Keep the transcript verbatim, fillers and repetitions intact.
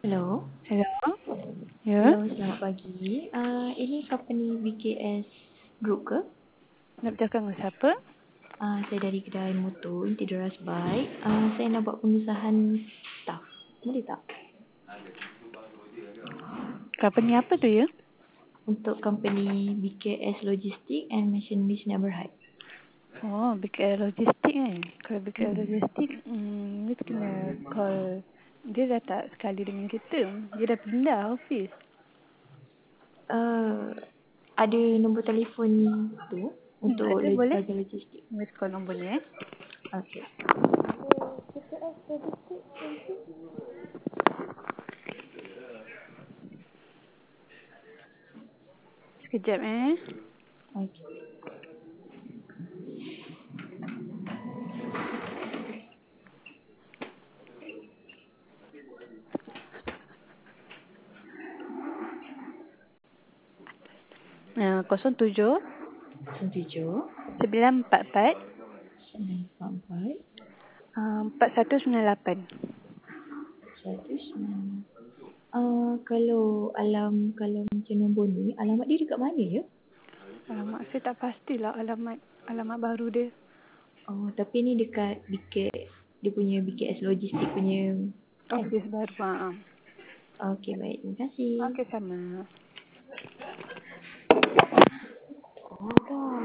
Hello. Hello? Ya? Hello, selamat pagi. Uh, ini company B K S Group ke? Nak bercakap dengan siapa? Uh, saya dari kedai motor Inti Deras Bike. Uh, saya nak buat pengusahaan staff. Boleh tak? Company apa tu ya? Untuk company B K S Logistic and Machineries Neighborhood. Oh, B K L Logistik kan? Kalau B K L Hmm. Logistik, hmm, dia kena call. Dia dah tak sekali dengan kita. Dia dah pindah office. Uh, ada nombor telefon tu Hmm, untuk ada log- boleh? bagian logistik. Miss call nombor ni eh. Okey. Sekejap eh. Okey. Uh, kosong tujuh tujuh sembilan empat empat sembilan empat uh, empat satu sembilan lapan. satu sembilan. Uh, kalau alam kalau macam nombor ni, alamat dia dekat mana ya? Alamak, saya tak pastilah alamat alamat baru dia. Oh, tapi ni dekat B K, dia punya B K S Logistik punya kan? Office baru. Ha. Okey, baik. Terima kasih. Okey, sama. Oh, dah.